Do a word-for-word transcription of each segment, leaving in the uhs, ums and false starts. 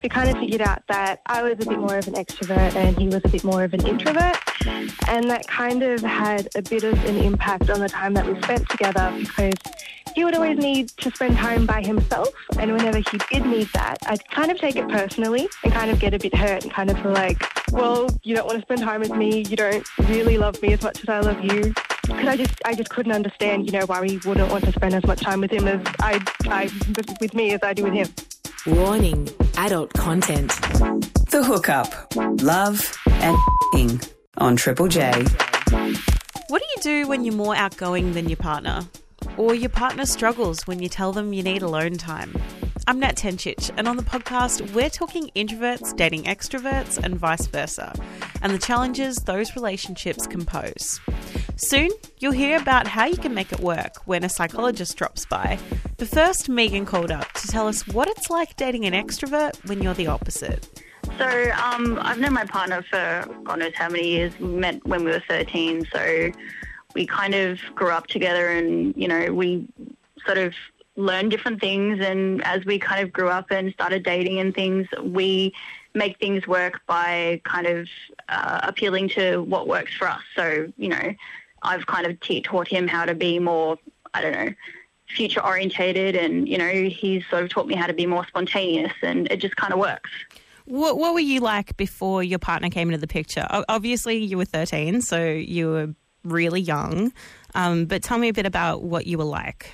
we kind of figured out that I was a bit more of an extrovert and he was a bit more of an introvert. And that kind of had a bit of an impact on the time that we spent together because he would always need to spend time by himself. And whenever he did need that, I'd kind of take it personally and kind of get a bit hurt and kind of feel like, well, you don't want to spend time with me. You don't really love me as much as I love you. Because I just, I just couldn't understand, you know, why he wouldn't want to spend as much time with him as I, I, with me as I do with him. Warning, adult content. The Hookup. Love and f***ing on Triple J. What do you do when you're more outgoing than your partner? Or your partner struggles when you tell them you need alone time? I'm Nat Tenchich, and on the podcast, we're talking introverts dating extroverts and vice versa, and the challenges those relationships can pose. Soon, you'll hear about how you can make it work when a psychologist drops by. But first, Megan called up to tell us what it's like dating an extrovert when you're the opposite. So um, I've known my partner for God knows how many years. We met when we were thirteen, so we kind of grew up together and, you know, we sort of learned different things, and as we kind of grew up and started dating and things, we make things work by kind of uh, appealing to what works for us. So, you know, I've kind of t- taught him how to be more, I don't know, future orientated, and, you know, he's sort of taught me how to be more spontaneous, and it just kind of works. What, what were you like before your partner came into the picture? O- obviously, you were thirteen, so you were really young, um, but tell me a bit about what you were like.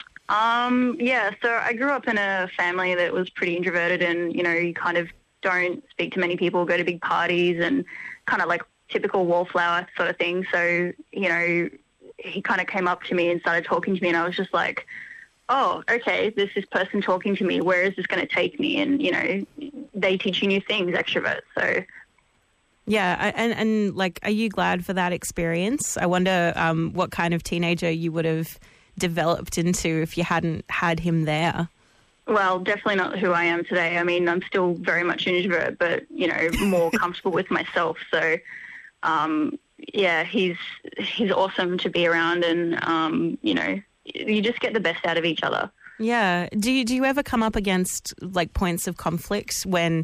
Um, yeah, so I grew up in a family that was pretty introverted, and, you know, you kind of don't speak to many people, go to big parties, and kind of like typical wallflower sort of thing. So, you know, he kind of came up to me and started talking to me, and I was just like, oh, okay, this is person talking to me. Where is this going to take me? And, you know, they teach you new things, extroverts, so... Yeah, and, and like, are you glad for that experience? I wonder um, what kind of teenager you would have developed into if you hadn't had him there. Well, definitely not who I am today. I mean, I'm still very much an introvert, but, you know, more comfortable with myself. So, um, yeah, he's he's awesome to be around, and, um, you know, you just get the best out of each other. Yeah. Do you, do you ever come up against, like, points of conflict when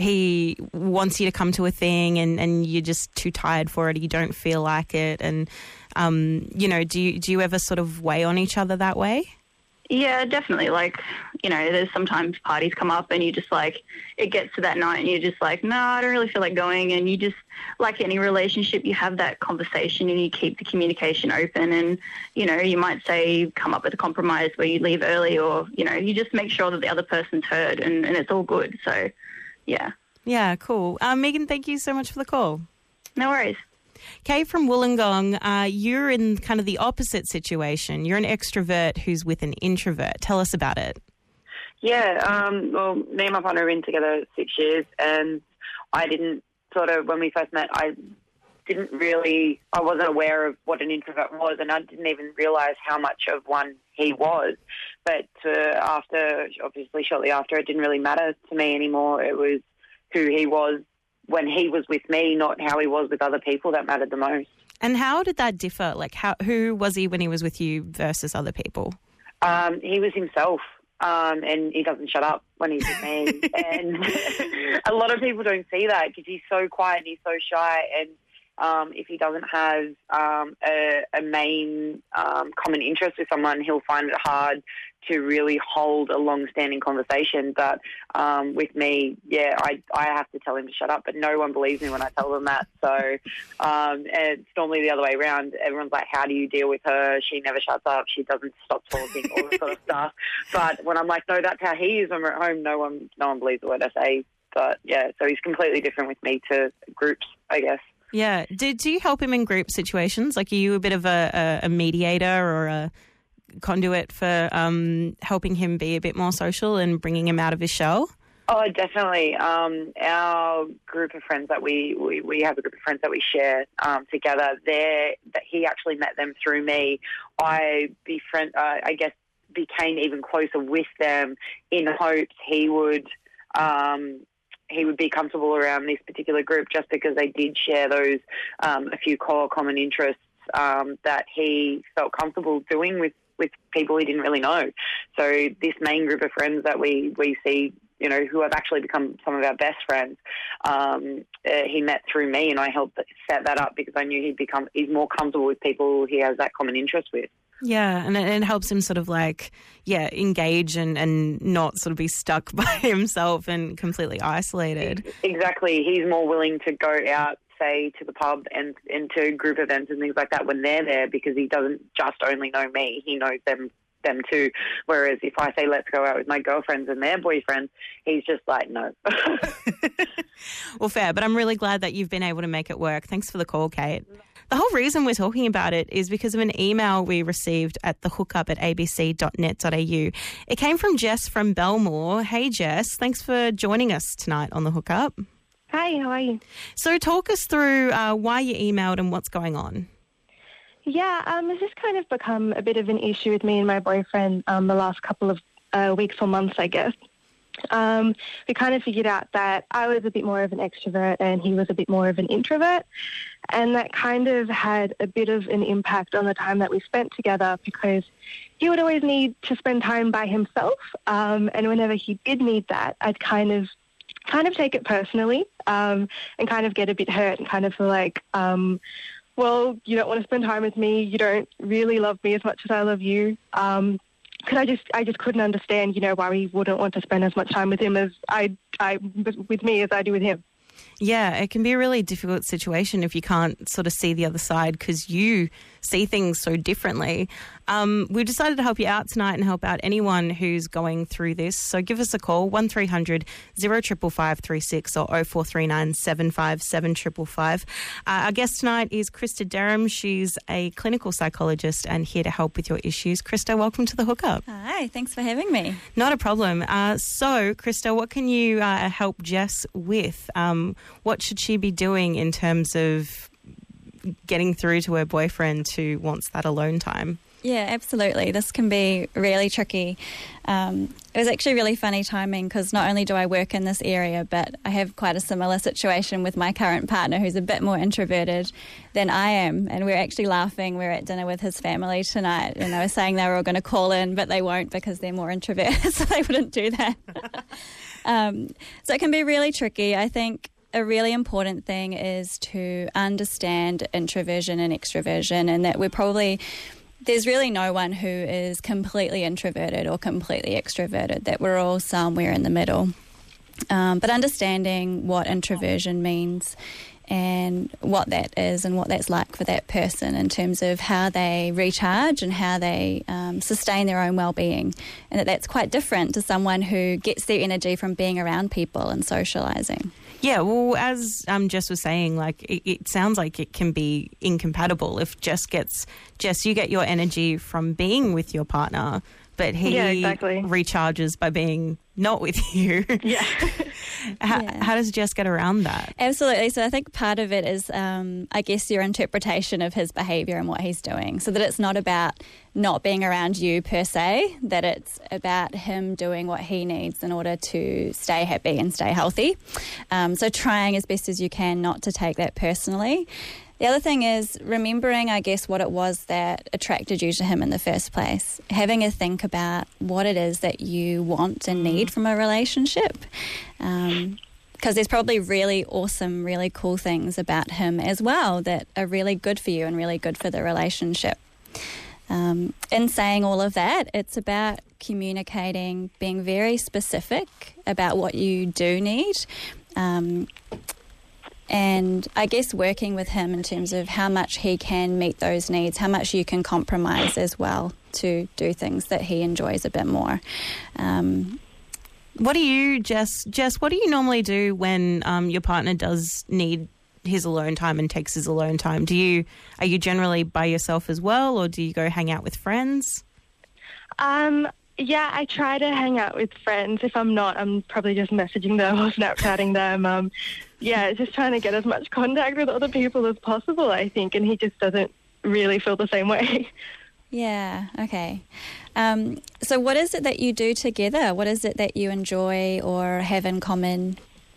he wants you to come to a thing and, and you're just too tired for it, you don't feel like it, and, um, you know, do you, do you ever sort of weigh on each other that way? Yeah, definitely. Like, you know, there's sometimes parties come up and you just like, it gets to that night and you're just like, no, I don't really feel like going. And you just, like any relationship, you have that conversation and you keep the communication open, and, you know, you might say, come up with a compromise where you leave early, or, you know, you just make sure that the other person's heard, and, and it's all good. So, yeah. Yeah, cool. Uh, Megan, thank you so much for the call. No worries. Kay from Wollongong, uh, you're in kind of the opposite situation. You're an extrovert who's with an introvert. Tell us about it. Yeah, um, well, me and my partner have been together six years, and I didn't sort of, when we first met, I didn't really, I wasn't aware of what an introvert was, and I didn't even realise how much of one he was. But uh, after, obviously shortly after, it didn't really matter to me anymore. It was who he was when he was with me, not how he was with other people, that mattered the most. And how did that differ? Like, how, who was he when he was with you versus other people? Um, he was himself, um, and he doesn't shut up when he's with me. And a lot of people don't see that because he's so quiet and he's so shy. And um, if he doesn't have um, a, a main um, common interest with someone, he'll find it hard to really hold a long-standing conversation. But um, with me, yeah, I I have to tell him to shut up, but no one believes me when I tell them that. So um, it's normally the other way around. Everyone's like, how do you deal with her? She never shuts up. She doesn't stop talking, all this sort of stuff. But when I'm like, no, that's how he is when we're at home, no one, no one believes the word I say. But, yeah, so he's completely different with me to groups, I guess. Yeah. Do, do you help him in group situations? Like, are you a bit of a, a, a mediator or a conduit for um, helping him be a bit more social and bringing him out of his shell? Oh, definitely. Um, our group of friends that we, we, we have a group of friends that we share um, together. There, that he actually met them through me. I befriend, uh, I guess, became even closer with them in hopes he would um, he would be comfortable around this particular group, just because they did share those um, a few core common interests um, that he felt comfortable doing with, with people he didn't really know. So this main group of friends that we, we see you know, who have actually become some of our best friends. Um, uh, he met through me, and I helped set that up because I knew he'd become, he's more comfortable with people he has that common interest with. Yeah, and it, it helps him sort of like, yeah, engage and, and not sort of be stuck by himself and completely isolated. Exactly. He's more willing to go out, say, to the pub and, and to group events and things like that when they're there, because he doesn't just only know me, he knows them them too. Whereas if I say, let's go out with my girlfriends and their boyfriends, he's just like, no. Well, fair, but I'm really glad that you've been able to make it work. Thanks for the call, Kate. The whole reason we're talking about it is because of an email we received at the hookup at a b c dot net dot a u. It came from Jess from Belmore. Hey, Jess, thanks for joining us tonight on the hookup. Hi, how are you? So talk us through uh, why you emailed and what's going on. Yeah, um, it's just kind of become a bit of an issue with me and my boyfriend um, the last couple of uh, weeks or months, I guess. Um, we kind of figured out that I was a bit more of an extrovert and he was a bit more of an introvert, and that kind of had a bit of an impact on the time that we spent together, because he would always need to spend time by himself, um, and whenever he did need that, I'd kind of kind of take it personally um, and kind of get a bit hurt and kind of feel like, um, well, you don't want to spend time with me, you don't really love me as much as I love you. Um, Because I just, I just couldn't understand, you know, why we wouldn't want to spend as much time with him as I, I, with me as I do with him. Yeah, it can be a really difficult situation if you can't sort of see the other side because you see things so differently. Um, we've decided to help you out tonight and help out anyone who's going through this. So give us a call, one three hundred, zero five five three six or oh four three nine, seven five seven five five five. Uh, our guest tonight is Krista Derham. She's a clinical psychologist and here to help with your issues. Krista, welcome to the hookup. Hi, thanks for having me. Not a problem. Uh, so, Krista, what can you uh, help Jess with? Um, what should she be doing in terms of getting through to her boyfriend who wants that alone time? Yeah, absolutely. This can be really tricky. Um, it was actually really funny timing because not only do I work in this area, but I have quite a similar situation with my current partner who's a bit more introverted than I am. And we're actually laughing. We're at dinner with his family tonight and they were saying they were all going to call in, but they won't because they're more introverted, so they wouldn't do that. um, so it can be really tricky. I think a really important thing is to understand introversion and extroversion, and that we're probably... There's really no one who is completely introverted or completely extroverted, that we're all somewhere in the middle. Um, but understanding what introversion means and what that is and what that's like for that person in terms of how they recharge and how they um, sustain their own well-being, and that that's quite different to someone who gets their energy from being around people and socialising. Yeah, well, as um, Jess was saying, like it, it sounds like it can be incompatible. If Jess gets, Jess, you get your energy from being with your partner, but he yeah, exactly. recharges by being not with you. Yeah. how, yeah. how does Jess get around that? Absolutely. So I think part of it is, um, I guess, your interpretation of his behaviour and what he's doing, so that it's not about not being around you per se, that it's about him doing what he needs in order to stay happy and stay healthy. Um, so trying as best as you can not to take that personally. The other thing is remembering, I guess, what it was that attracted you to him in the first place. Having a think about what it is that you want and need from a relationship. Um, because there's probably really awesome, really cool things about him as well that are really good for you and really good for the relationship. Um, in saying all of that, it's about communicating, being very specific about what you do need. Um And I guess working with him in terms of how much he can meet those needs, how much you can compromise as well to do things that he enjoys a bit more. Um, what do you, Jess, Jess, what do you normally do when um, your partner does need his alone time and takes his alone time? Do you, are you generally by yourself as well, or do you go hang out with friends? Um, yeah, I try to hang out with friends. If I'm not, I'm probably just messaging them or Snapchatting them. Um, yeah, just trying to get as much contact with other people as possible, I think, and he just doesn't really feel the same way. Yeah, okay. Um, so what is it that you do together? What is it that you enjoy or have in common?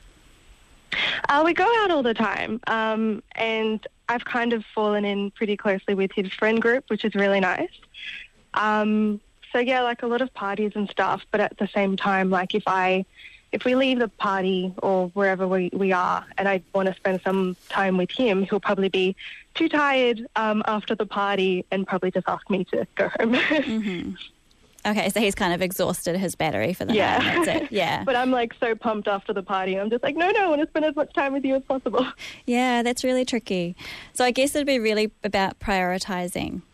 Uh, we go out all the time, um, and I've kind of fallen in pretty closely with his friend group, which is really nice. Um, so, yeah, like a lot of parties and stuff, but at the same time, like if I if we leave the party or wherever we, we are and I want to spend some time with him, he'll probably be too tired um, after the party and probably just ask me to go home. Mm-hmm. Okay, so he's kind of exhausted his battery for the yeah. night. That's it. Yeah. But I'm like so pumped after the party. I'm just like, no, no, I want to spend as much time with you as possible. Yeah, that's really tricky. So I guess it'd be really about prioritising.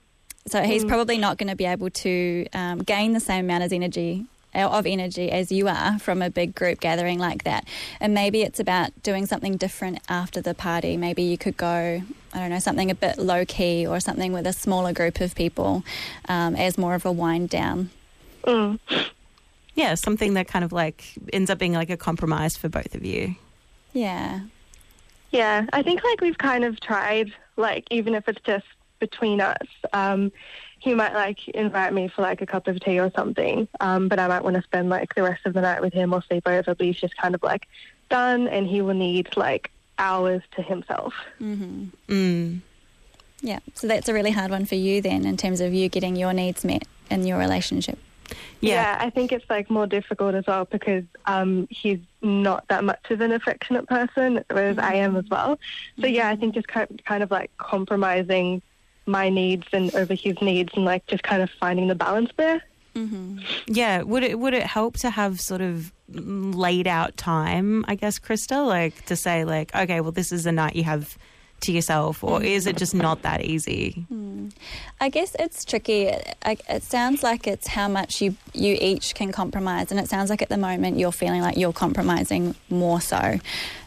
So he's mm. probably not going to be able to um, gain the same amount of energy of energy as you are from a big group gathering like that. And maybe it's about doing something different after the party. Maybe you could go, I don't know, something a bit low-key or something with a smaller group of people um, as more of a wind down. Mm. Yeah, something that kind of like ends up being like a compromise for both of you. Yeah. Yeah, I think like we've kind of tried, like even if it's just between us, um, he might like invite me for like a cup of tea or something, um, but I might want to spend like the rest of the night with him or sleep over, but he's just kind of like done and he will need like hours to himself. Mm-hmm. Mm. Yeah, so that's a really hard one for you then in terms of you getting your needs met in your relationship. Yeah, yeah I think it's like more difficult as well because um, he's not that much of an affectionate person, whereas mm-hmm. I am as well. So yeah, I think just kind of like compromising my needs and over his needs and like just kind of finding the balance there. Mm-hmm. Yeah, would it would it help to have sort of laid out time, I guess, Krista, like to say like, okay, well, this is the night you have to yourself, or is it just not that easy? Mm. I guess it's tricky. It, it sounds like it's how much you, you each can compromise, and it sounds like at the moment you're feeling like you're compromising more so.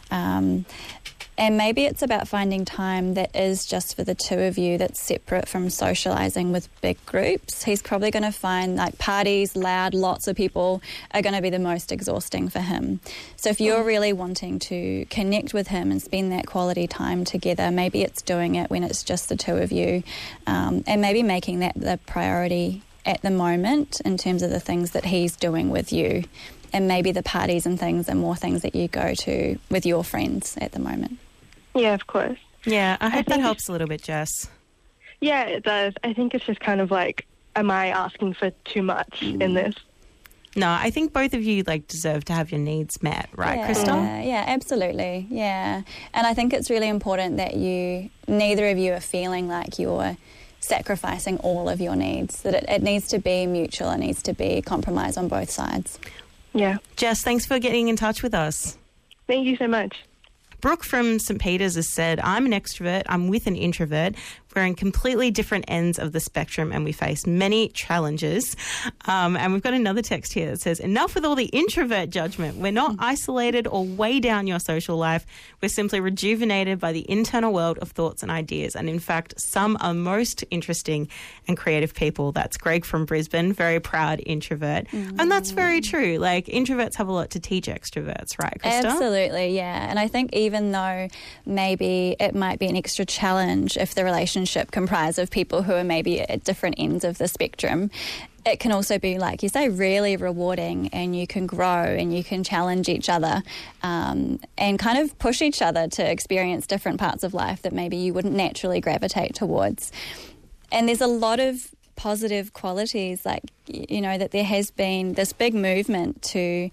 Um, and maybe it's about finding time that is just for the two of you that's separate from socialising with big groups. He's probably going to find like parties, loud, lots of people are going to be the most exhausting for him. So if you're really wanting to connect with him and spend that quality time together, maybe it's doing it when it's just the two of you, um, and maybe making that the priority at the moment in terms of the things that he's doing with you. And maybe the parties and things are more things that you go to with your friends at the moment. Yeah, of course. Yeah, I hope I that think helps a little bit, Jess. Yeah, it does. I think it's just kind of like, am I asking for too much mm. in this? No, I think both of you like deserve to have your needs met, right, yeah, Krista? Yeah, yeah, absolutely. Yeah. And I think it's really important that you, neither of you are feeling like you're sacrificing all of your needs, that it, it needs to be mutual, it needs to be compromise on both sides. Yeah. Jess, thanks for getting in touch with us. Thank you so much. Brooke from St Peters has said, I'm an extrovert, I'm with an introvert. We're in completely different ends of the spectrum and we face many challenges. Um, and we've got another text here that says, enough with all the introvert judgment. We're not isolated or way down your social life. We're simply rejuvenated by the internal world of thoughts and ideas. And in fact, some are most interesting and creative people. That's Greg from Brisbane, very proud introvert. Mm. And that's very true. Like introverts have a lot to teach extroverts, right, Krista? Absolutely, yeah. And I think even though maybe it might be an extra challenge if the relationship comprised of people who are maybe at different ends of the spectrum, it can also be, like you say, really rewarding, and you can grow and you can challenge each other um, and kind of push each other to experience different parts of life that maybe you wouldn't naturally gravitate towards. And there's a lot of positive qualities, like, you know, that there has been this big movement to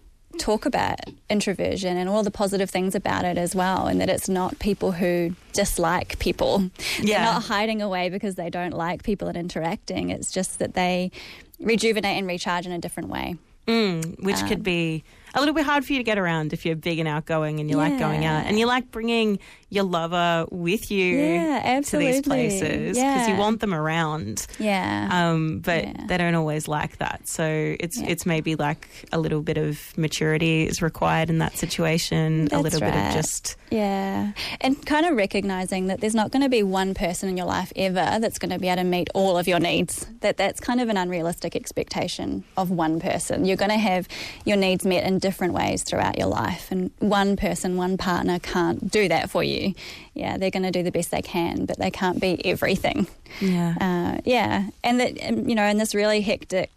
talk about introversion and all the positive things about it as well, and that it's not people who dislike people. Yeah. They're not hiding away because they don't like people and interacting. It's just that they rejuvenate and recharge in a different way. Mm, which um, could be a little bit hard for you to get around if you're big and outgoing and you yeah. like going out and you like bringing your lover with you yeah, to these places because yeah. you want them around. Yeah. Um, but yeah. they don't always like that. So it's yeah. it's maybe like a little bit of maturity is required in that situation, That's a little right. bit of just... Yeah. And kind of recognising that there's not going to be one person in your life ever that's going to be able to meet all of your needs. That that's kind of an unrealistic expectation of one person. You're going to have your needs met in different ways throughout your life, and one person, one partner can't do that for you. Yeah, they're going to do the best they can, but they can't be everything. Yeah. Uh, yeah. And that, you know, in this really hectic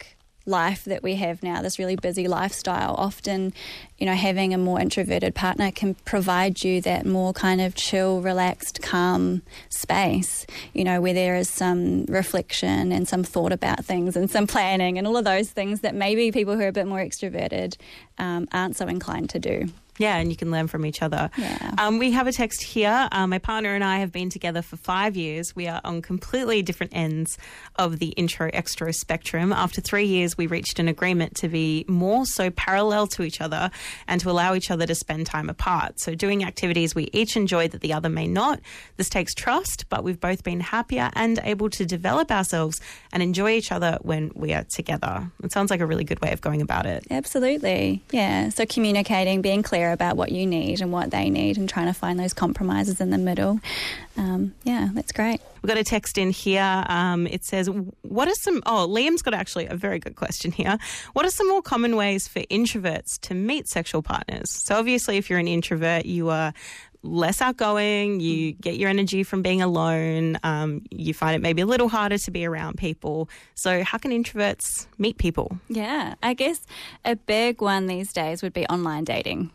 life that we have now, this really busy lifestyle, often, you know, having a more introverted partner can provide you that more kind of chill, relaxed, calm space, you know, where there is some reflection and some thought about things and some planning and all of those things that maybe people who are a bit more extroverted um, aren't so inclined to do. Yeah, and you can learn from each other. Yeah. Um, we have a text here. Um, my partner and I have been together for five years. We are on completely different ends of the intro-extro spectrum. After three years, we reached an agreement to be more so parallel to each other and to allow each other to spend time apart. So doing activities we each enjoy that the other may not. This takes trust, but we've both been happier and able to develop ourselves and enjoy each other when we are together. It sounds like a really good way of going about it. Absolutely. Yeah. So communicating, being clear about what you need and what they need and trying to find those compromises in the middle. Um, yeah, that's great. We've got a text in here. Um, it says, what are some... Oh, Liam's got actually a very good question here. What are some more common ways for introverts to meet sexual partners? So obviously if you're an introvert, you are less outgoing, you get your energy from being alone, um, you find it maybe a little harder to be around people. So how can introverts meet people? Yeah, I guess a big one these days would be online dating.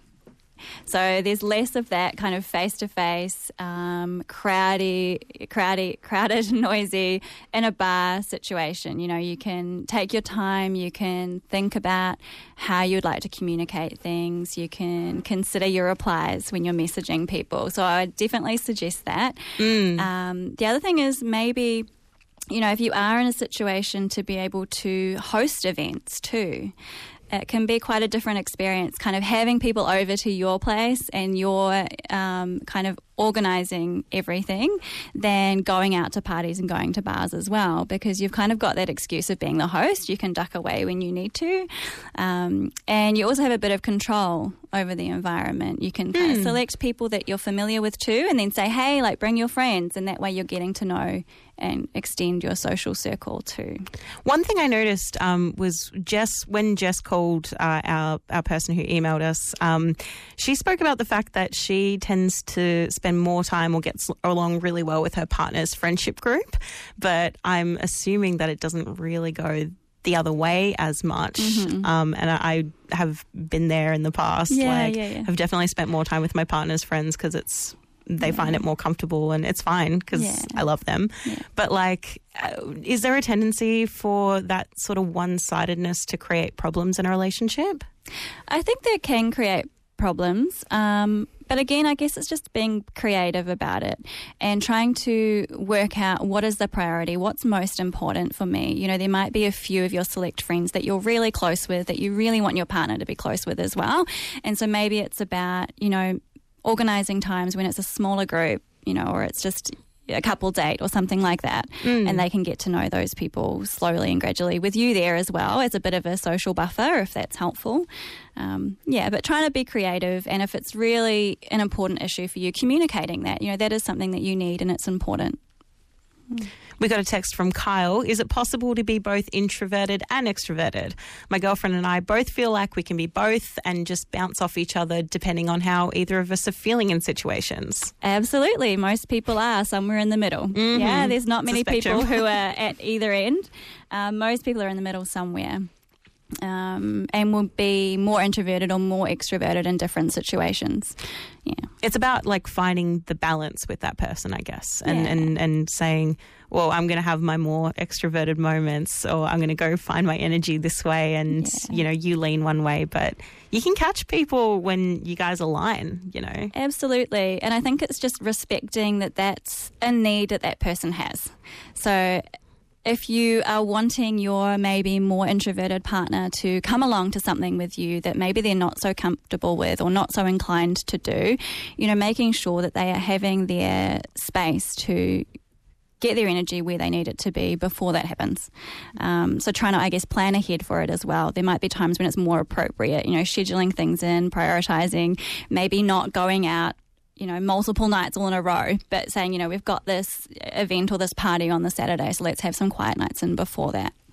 So there's less of that kind of face-to-face, um, crowdy, crowdy, crowded, noisy, in a bar situation. You know, you can take your time, you can think about how you'd like to communicate things, you can consider your replies when you're messaging people. So I would definitely suggest that. Mm. Um, the other thing is maybe, you know, if you are in a situation to be able to host events too. It can be quite a different experience, kind of having people over to your place and you're um, kind of organising everything than going out to parties and going to bars as well, because you've kind of got that excuse of being the host. You can duck away when you need to. Um, and you also have a bit of control over the environment. You can kind mm. of select people that you're familiar with too and then say, hey, like bring your friends, and that way you're getting to know and extend your social circle too. One thing I noticed um, was Jess, when Jess called uh, our, our person who emailed us, um, she spoke about the fact that she tends to spend more time or gets along really well with her partner's friendship group, but I'm assuming that it doesn't really go the other way as much. Mm-hmm. Um, and I, I have been there in the past. Yeah, like, yeah, yeah. I've definitely spent more time with my partner's friends because it's they yeah. find it more comfortable and it's fine because yeah. I love them. Yeah. But like, uh, is there a tendency for that sort of one-sidedness to create problems in a relationship? I think that can create problems. Um, but again, I guess it's just being creative about it and trying to work out what is the priority, what's most important for me. You know, there might be a few of your select friends that you're really close with, that you really want your partner to be close with as well. And so maybe it's about, you know, organising times when it's a smaller group, you know, or it's just a couple date or something like that, mm. and they can get to know those people slowly and gradually with you there as well as a bit of a social buffer if that's helpful. Um, yeah, but trying to be creative, and if it's really an important issue for you, communicating that, you know, that is something that you need and it's important. We got a text from Kyle. Is it possible to be both introverted and extroverted? My girlfriend and I both feel like we can be both and just bounce off each other depending on how either of us are feeling in situations. Absolutely. Most people are somewhere in the middle. Mm-hmm. Yeah, there's not It's a many spectrum. people who are at either end. Um, most people are in the middle somewhere. Um, and will be more introverted or more extroverted in different situations. Yeah. It's about like finding the balance with that person, I guess, and, Yeah. and, and saying, well, I'm going to have my more extroverted moments, or I'm going to go find my energy this way, and, Yeah. you know, you lean one way, but you can catch people when you guys align, you know. Absolutely. And I think it's just respecting that that's a need that that person has. So if you are wanting your maybe more introverted partner to come along to something with you that maybe they're not so comfortable with or not so inclined to do, you know, making sure that they are having their space to get their energy where they need it to be before that happens. Um, so trying to, I guess, plan ahead for it as well. There might be times when it's more appropriate, you know, scheduling things in, prioritising, maybe not going out, you know, multiple nights all in a row, but saying, you know, we've got this event or this party on the Saturday, so let's have some quiet nights in before that.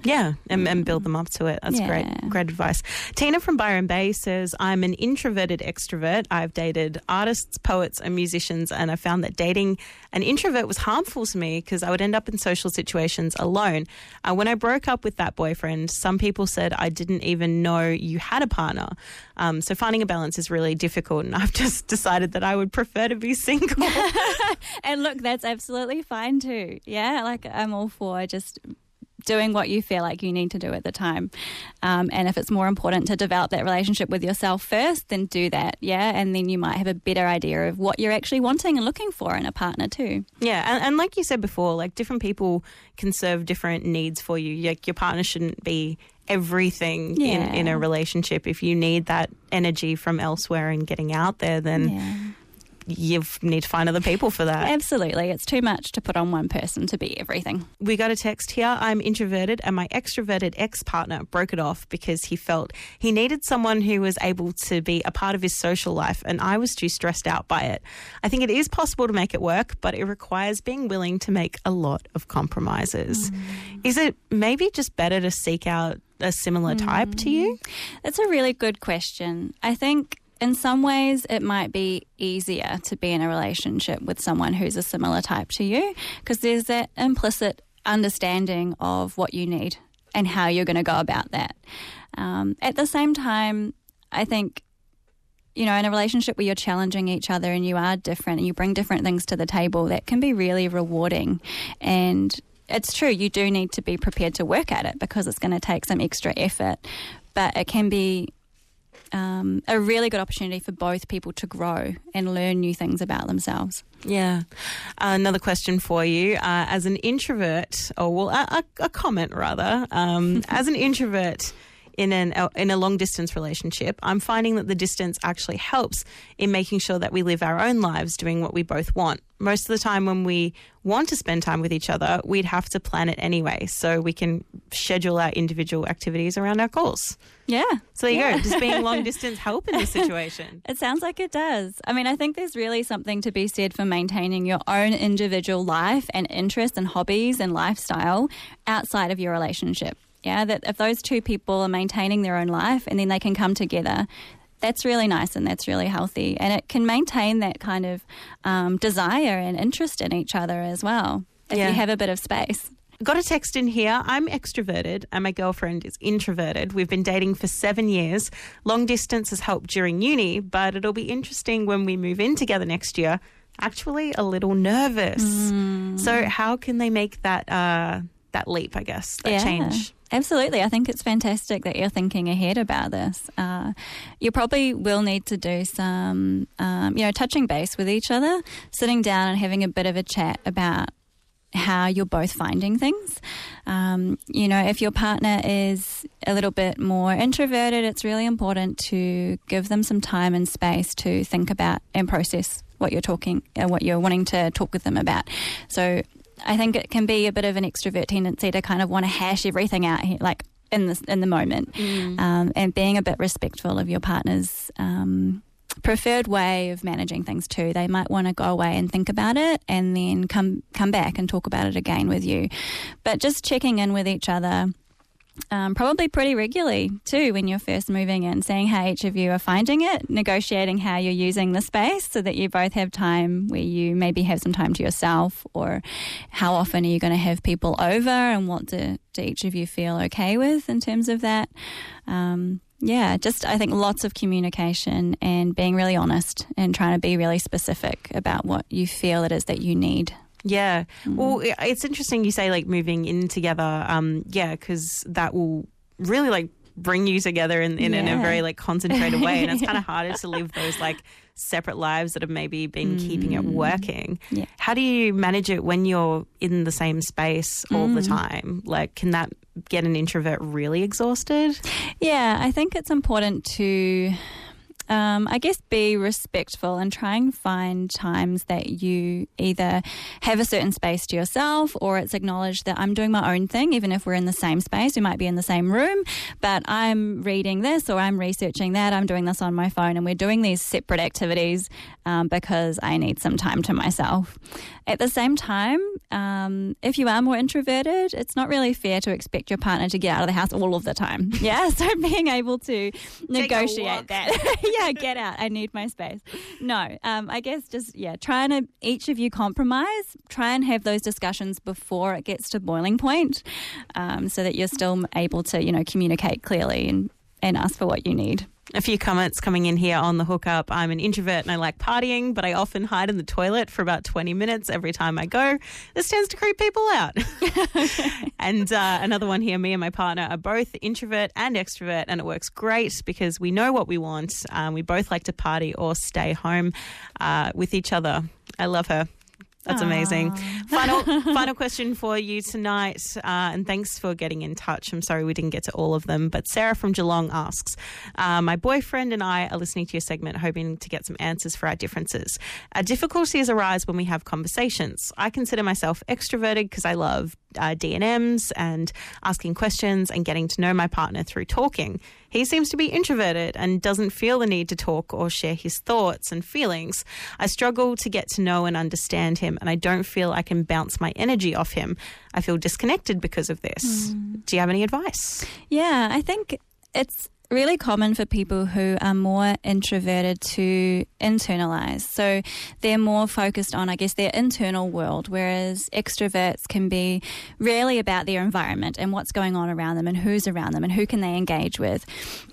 Yeah, and, and build them up to it. That's Yeah. great. Great advice. Tina from Byron Bay says, I'm an introverted extrovert. I've dated artists, poets and musicians, and I found that dating an introvert was harmful to me because I would end up in social situations alone. Uh, when I broke up with that boyfriend, some people said I didn't even know you had a partner. Um, so finding a balance is really difficult, and I've just decided that I would prefer to be single. And look, that's absolutely fine too. Yeah, like I'm all for just doing what you feel like you need to do at the time. Um, and if it's more important to develop that relationship with yourself first, then do that, yeah? And then you might have a better idea of what you're actually wanting and looking for in a partner too. Yeah, and, and like you said before, like different people can serve different needs for you. Like your partner shouldn't be everything Yeah. in, in a relationship. If you need that energy from elsewhere and getting out there, then Yeah. you need to find other people for that. Absolutely. It's too much to put on one person to be everything. We got a text here. I'm introverted and my extroverted ex-partner broke it off because he felt he needed someone who was able to be a part of his social life, and I was too stressed out by it. I think it is possible to make it work, but it requires being willing to make a lot of compromises. Mm. Is it maybe just better to seek out a similar type mm. to you? That's a really good question. I think in some ways, it might be easier to be in a relationship with someone who's a similar type to you because there's that implicit understanding of what you need and how you're going to go about that. Um, at the same time, I think, you know, in a relationship where you're challenging each other and you are different and you bring different things to the table, that can be really rewarding. And it's true, you do need to be prepared to work at it because it's going to take some extra effort, but it can be Um, a really good opportunity for both people to grow and learn new things about themselves. Yeah. Uh, another question for you. Uh, as an introvert, or well, a, a, a comment rather, um, as an introvert in an in a long distance relationship, I'm finding that the distance actually helps in making sure that we live our own lives doing what we both want. Most of the time when we want to spend time with each other, we'd have to plan it anyway, so we can schedule our individual activities around our goals. Yeah. So there you yeah. go. Does being long distance help in this situation? It sounds like it does. I mean, I think there's really something to be said for maintaining your own individual life and interests and hobbies and lifestyle outside of your relationship. Yeah, that if those two people are maintaining their own life and then they can come together, that's really nice and that's really healthy. And it can maintain that kind of um, desire and interest in each other as well if Yeah. you have a bit of space. Got a text in here. I'm extroverted and my girlfriend is introverted. We've been dating for seven years. Long distance has helped during uni, but it'll be interesting when we move in together next year. Actually, a little nervous. Mm. So how can they make that uh, that leap, I guess, that Yeah. change? Absolutely. I think it's fantastic that you're thinking ahead about this. Uh, you probably will need to do some, um, you know, touching base with each other, sitting down and having a bit of a chat about how you're both finding things. Um, you know, if your partner is a little bit more introverted, it's really important to give them some time and space to think about and process what you're talking, uh, what you're wanting to talk with them about. So I think it can be a bit of an extrovert tendency to kind of want to hash everything out here, like in the, in the moment, Mm. um, and being a bit respectful of your partner's um, preferred way of managing things too. They might want to go away and think about it and then come come back and talk about it again with you. But just checking in with each other, Um, probably pretty regularly too when you're first moving in, seeing how each of you are finding it, negotiating how you're using the space so that you both have time where you maybe have some time to yourself, or how often are you going to have people over and what do, do each of you feel okay with in terms of that. Um, yeah, just I think lots of communication and being really honest and trying to be really specific about what you feel it is that you need. Yeah. Mm. Well, it's interesting you say like moving in together. Um, yeah, because that will really like bring you together in, in, Yeah. in a very like concentrated way. And it's kind of harder to live those like separate lives that have maybe been mm. keeping it working. Yeah. How do you manage it when you're in the same space all Mm. the time? Like, can that get an introvert really exhausted? Yeah, I think it's important to um, I guess, be respectful and try and find times that you either have a certain space to yourself, or it's acknowledged that I'm doing my own thing, even if we're in the same space. We might be in the same room, but I'm reading this or I'm researching that. I'm doing this on my phone, and we're doing these separate activities um, because I need some time to myself. At the same time, um, if you are more introverted, it's not really fair to expect your partner to get out of the house all of the time. Yeah, so being able to negotiate that. Yeah, get out. I need my space. No, um, I guess just, yeah, trying to each of you compromise, try and have those discussions before it gets to boiling point um, so that you're still able to, you know, communicate clearly and, and ask for what you need. A few comments coming in here on the hookup. I'm an introvert and I like partying, but I often hide in the toilet for about twenty minutes every time I go. This tends to creep people out. And uh, another one here, me and my partner are both introvert and extrovert, and it works great because we know what we want. Um, we both like to party or stay home uh, with each other. I love her. That's Aww. Amazing. Final final question for you tonight, uh, and thanks for getting in touch. I'm sorry we didn't get to all of them, but Sarah from Geelong asks, uh, my boyfriend and I are listening to your segment hoping to get some answers for our differences. Our difficulties arise when we have conversations. I consider myself extroverted because I love uh, D and Ms and asking questions and getting to know my partner through talking. He seems to be introverted and doesn't feel the need to talk or share his thoughts and feelings. I struggle to get to know and understand him, and I don't feel I can bounce my energy off him. I feel disconnected because of this. Mm. Do you have any advice? Yeah, I think it's really common for people who are more introverted to internalize. So they're more focused on, I guess, their internal world, whereas extroverts can be really about their environment and what's going on around them and who's around them and who can they engage with.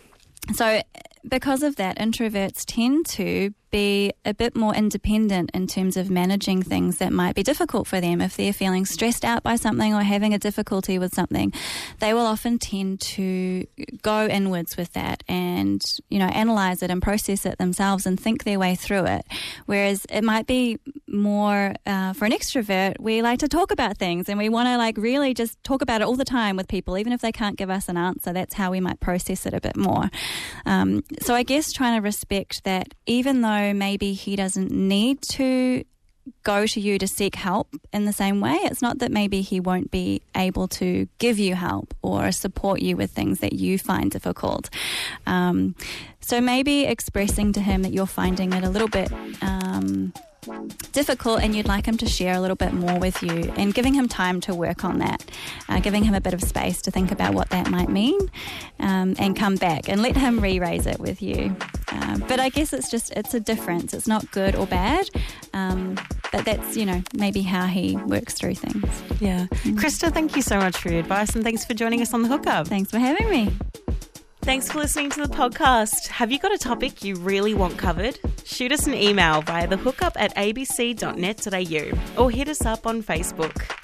So because of that, introverts tend to be a bit more independent in terms of managing things that might be difficult for them. If they're feeling stressed out by something or having a difficulty with something, they will often tend to go inwards with that and, you know, analyze it and process it themselves and think their way through it. Whereas it might be more uh, for an extrovert, we like to talk about things and we want to like really just talk about it all the time with people, even if they can't give us an answer. That's how we might process it a bit more. Um, so I guess trying to respect that even though maybe he doesn't need to go to you to seek help in the same way, it's not that maybe he won't be able to give you help or support you with things that you find difficult. Um, so maybe expressing to him that you're finding it a little bit um, difficult and you'd like him to share a little bit more with you, and giving him time to work on that, uh, giving him a bit of space to think about what that might mean, um, and come back and let him re-raise it with you. Uh, but I guess it's just, it's a difference. It's not good or bad, um, but that's, you know, maybe how he works through things. Yeah. Mm. Krista, thank you so much for your advice, and thanks for joining us on The Hookup. Thanks for having me. Thanks for listening to the podcast. Have you got a topic you really want covered? Shoot us an email via thehookup at abc dot net dot a u or hit us up on Facebook.